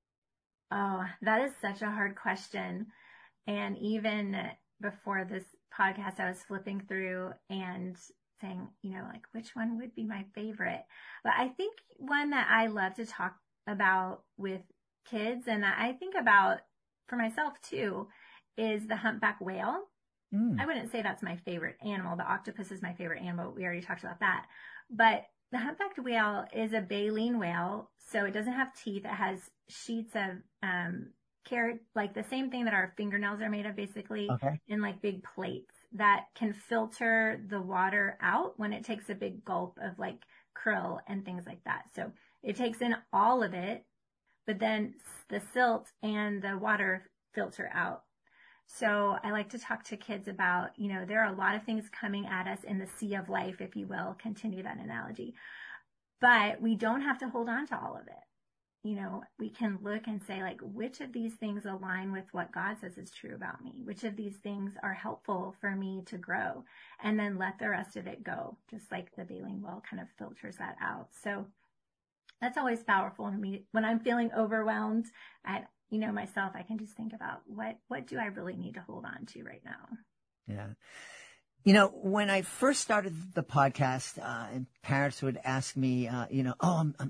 [SPEAKER 4] Oh, that is such a hard question. And even before this podcast, I was flipping through and saying, you know, like which one would be my favorite? But I think one that I love to talk about with kids, and I think about for myself too, is the humpback whale. Mm. I wouldn't say that's my favorite animal. The octopus is my favorite animal. We already talked about that. But the humpback whale is a baleen whale. So it doesn't have teeth. It has sheets of um, carrot, like the same thing that our fingernails are made of, basically, okay. in like big plates that can filter the water out when it takes a big gulp of like krill and things like that. So it takes in all of it, but then the silt and the water filter out. So I like to talk to kids about, you know, there are a lot of things coming at us in the sea of life, if you will, continue that analogy. But we don't have to hold on to all of it. You know, we can look and say, like, which of these things align with what God says is true about me? Which of these things are helpful for me to grow? And then let the rest of it go, just like the baleen whale kind of filters that out. So that's always powerful to me. When I'm feeling overwhelmed, I you know, myself, I can just think about what, what do I really need to hold on to right now?
[SPEAKER 2] Yeah. You know, when I first started the podcast, uh, and parents would ask me, uh, you know, oh, I'm, I'm,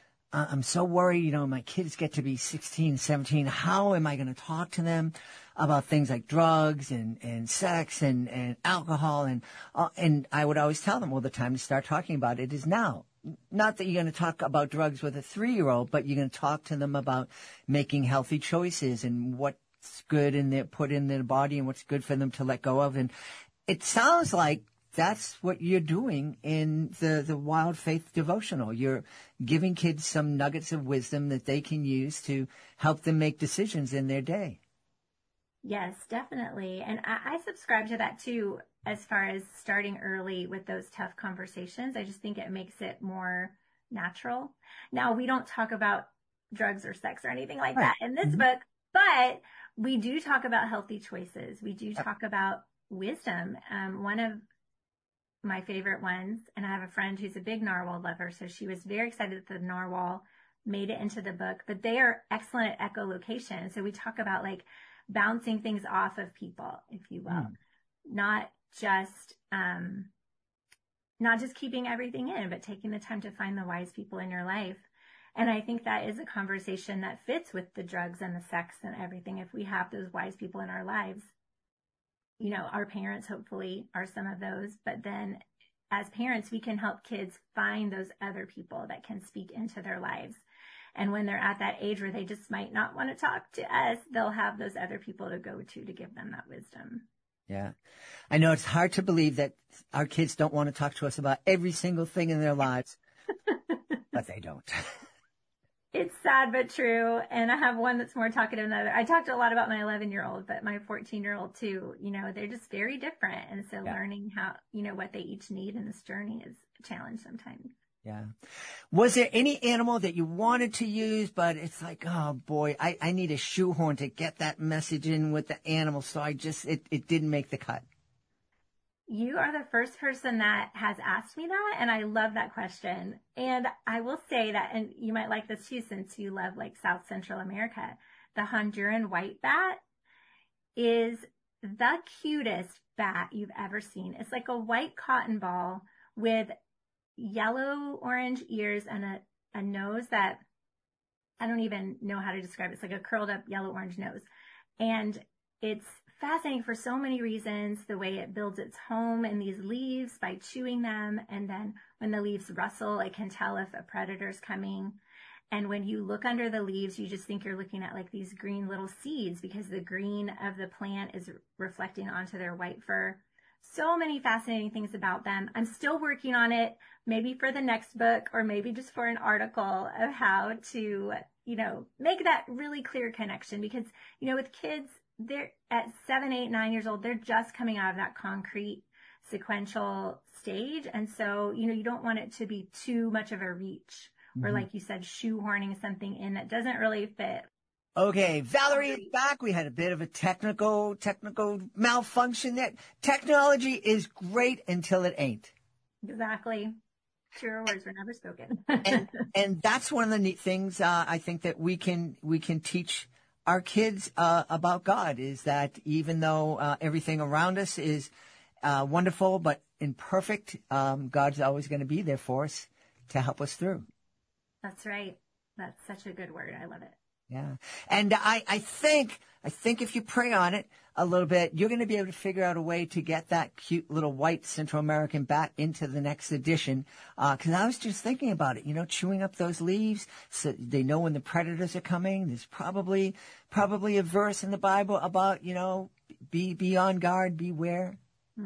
[SPEAKER 2] I'm so worried, you know, my kids get to be sixteen, seventeen. How am I going to talk to them about things like drugs and, and sex and, and alcohol? And, uh, and I would always tell them, well, the time to start talking about it is now. Not that you're going to talk about drugs with a three-year-old, but you're going to talk to them about making healthy choices and what's good in their, put in their body and what's good for them to let go of. And it sounds like that's what you're doing in the, the Wild Faith devotional. You're giving kids some nuggets of wisdom that they can use to help them make decisions in their day.
[SPEAKER 4] Yes, definitely. And I, I subscribe to that too, as far as starting early with those tough conversations. I just think it makes it more natural. Now, we don't talk about drugs or sex or anything like right. that in this mm-hmm. book, but we do talk about healthy choices. We do talk about wisdom. Um, one of my favorite ones, and I have a friend who's a big narwhal lover, so she was very excited that the narwhal made it into the book, but they are excellent at echolocation. So we talk about like bouncing things off of people, if you will, mm. not just, um, not just keeping everything in, but taking the time to find the wise people in your life. And I think that is a conversation that fits with the drugs and the sex and everything. If we have those wise people in our lives, you know, our parents hopefully are some of those, but then as parents, we can help kids find those other people that can speak into their lives. And when they're at that age where they just might not want to talk to us, they'll have those other people to go to to give them that wisdom.
[SPEAKER 2] Yeah. I know it's hard to believe that our kids don't want to talk to us about every single thing in their lives, but they don't.
[SPEAKER 4] It's sad but true. And I have one that's more talkative than the other. I talked a lot about my eleven-year-old, but my fourteen-year-old too, you know, they're just very different. And so yeah. learning how, you know, what they each need in this journey is a challenge sometimes.
[SPEAKER 2] Yeah. Was there any animal that you wanted to use, but it's like, oh boy, I, I need a shoehorn to get that message in with the animal. So I just, it, it didn't make the cut.
[SPEAKER 4] You are the first person that has asked me that. And I love that question. And I will say that, and you might like this too, since you love like South Central America, the Honduran white bat is the cutest bat you've ever seen. It's like a white cotton ball with yellow orange ears and a, a nose that I don't even know how to describe it. It's like a curled up yellow orange nose. And its fascinating for so many reasons. The way it builds its home in these leaves by chewing them. And then when the leaves rustle, it can tell if a predator's coming. And when you look under the leaves, you just think you're looking at like these green little seeds because the green of the plant is reflecting onto their white fur. So many fascinating things about them. I'm still working on it, maybe for the next book or maybe just for an article of how to, you know, make that really clear connection because, you know, with kids, they're at seven, eight, nine years old, they're just coming out of that concrete sequential stage. And so, you know, you don't want it to be too much of a reach. Or like you said, shoehorning something in that doesn't really fit.
[SPEAKER 2] Okay, Valerie is back. We had a bit of a technical, technical malfunction there. Technology is great until it ain't.
[SPEAKER 4] Exactly. Truer words were never spoken.
[SPEAKER 2] and, and that's one of the neat things uh, I think that we can we can teach our kids uh, about God is that even though uh, everything around us is uh, wonderful but imperfect, um, God's always going to be there for us to help us through.
[SPEAKER 4] That's right. That's such a good word. I love it.
[SPEAKER 2] Yeah. And I, I think, I think if you pray on it a little bit, you're going to be able to figure out a way to get that cute little white Central American bat into the next edition. Uh, cause I was just thinking about it, you know, chewing up those leaves so they know when the predators are coming. There's probably, probably a verse in the Bible about, you know, be, be on guard, beware.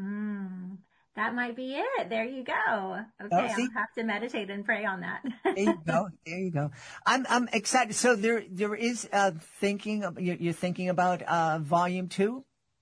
[SPEAKER 4] Mm. That might be it. There you go. Okay,
[SPEAKER 2] Oh,
[SPEAKER 4] I'll have to meditate and pray on that.
[SPEAKER 2] There you go. There you go. I'm I'm excited. So there there is uh, thinking. You're thinking about uh, volume two.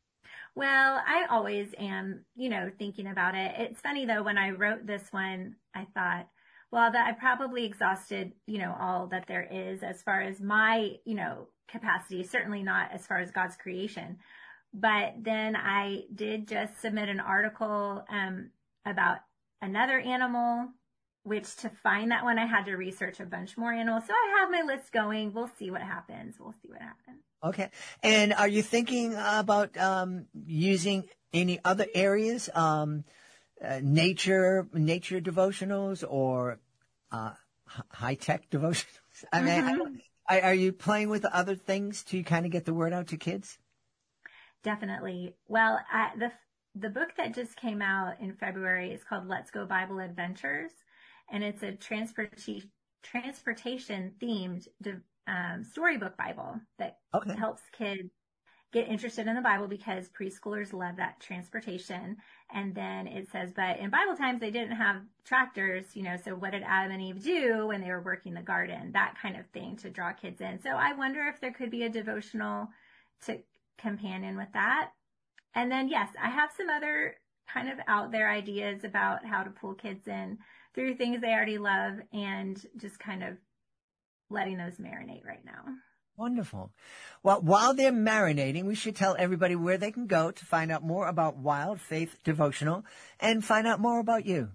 [SPEAKER 4] Well, I always am, you know, thinking about it. It's funny though. When I wrote this one, I thought, well, that I probably exhausted, you know, all that there is as far as my, you know, capacity. Certainly not as far as God's creation. But then I did just submit an article um, about another animal, which to find that one, I had to research a bunch more animals. So I have my list going. We'll see what happens. We'll see what happens.
[SPEAKER 2] Okay. And are you thinking about um, using any other areas, um, uh, nature, nature devotionals or uh, high-tech devotionals? I mean, mm-hmm. I don't, are, are you playing with other things to kind of get the word out to kids?
[SPEAKER 4] Definitely. Well, I, the the book that just came out in February is called Let's Go Bible Adventures, and it's a transportation transportation themed um, storybook Bible that okay. helps kids get interested in the Bible because preschoolers love that transportation. And then it says, but in Bible times they didn't have tractors, you know, so what did Adam and Eve do when they were working the garden? That kind of thing to draw kids in. So I wonder if there could be a devotional to companion with that. And then, yes, I have some other kind of out there ideas about how to pull kids in through things they already love and just kind of letting those marinate right now.
[SPEAKER 2] Wonderful. Well, while they're marinating, we should tell everybody where they can go to find out more about Wild Faith Devotional and find out more about you.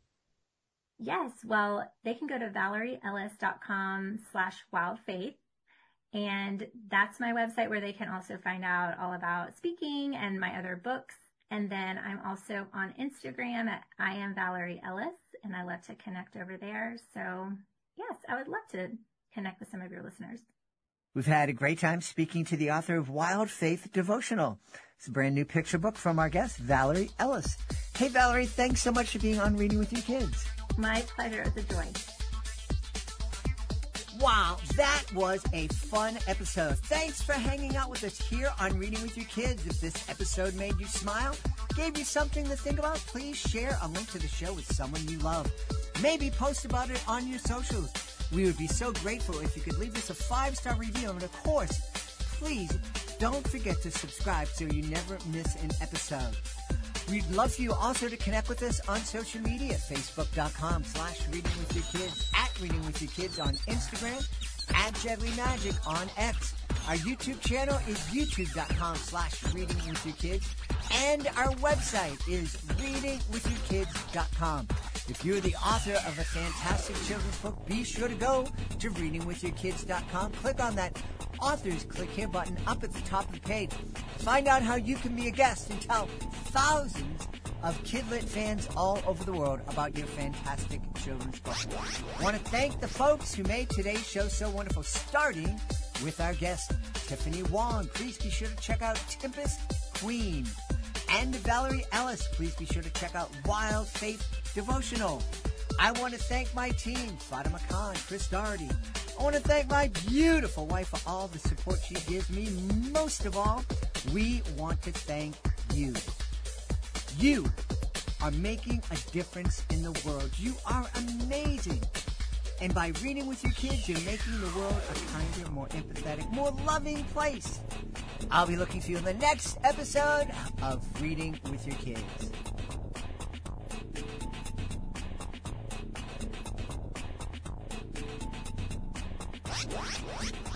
[SPEAKER 4] Yes. Well, they can go to valerieellis.com slash wildfaith. And that's my website where they can also find out all about speaking and my other books. And then I'm also on Instagram at I am Valerie Ellis, and I love to connect over there. So yes, I would love to connect with some of your listeners.
[SPEAKER 2] We've had a great time speaking to the author of Wild Faith Devotional. It's a brand new picture book from our guest, Valerie Ellis. Hey, Valerie, thanks so much for being on Reading with Your Kids.
[SPEAKER 4] My pleasure. It was a joy.
[SPEAKER 2] Wow, that was a fun episode. Thanks for hanging out with us here on Reading with Your Kids. If this episode made you smile, gave you something to think about, please share a link to the show with someone you love. Maybe post about it on your socials. We would be so grateful if you could leave us a five-star review. And of course, please don't forget to subscribe so you never miss an episode. We'd love for you also to connect with us on social media, facebook.com slash reading with your kids, at reading with your kids on Instagram, at Jedley Magic on X. Our YouTube channel is youtube.com slash reading with your kids, and our website is reading with your kids dot com. If you're the author of a fantastic children's book, be sure to go to reading with your kids dot com. Click on that Authors Click Here button up at the top of the page. Find out how you can be a guest and tell thousands of Kidlit fans all over the world about your fantastic children's book. I want to thank the folks who made today's show so wonderful, starting with our guest, Tiffany Wong. Please be sure to check out Tempest Queen. And Valerie Ellis. Please be sure to check out Wild Faith Devotional. I want to thank my team, Fatima Khan, Chris Doherty. I want to thank my beautiful wife for all the support she gives me. Most of all, we want to thank you. You are making a difference in the world. You are amazing. And by reading with your kids, you're making the world a kinder, more empathetic, more loving place. I'll be looking for you in the next episode of Reading with Your Kids.
[SPEAKER 1] What?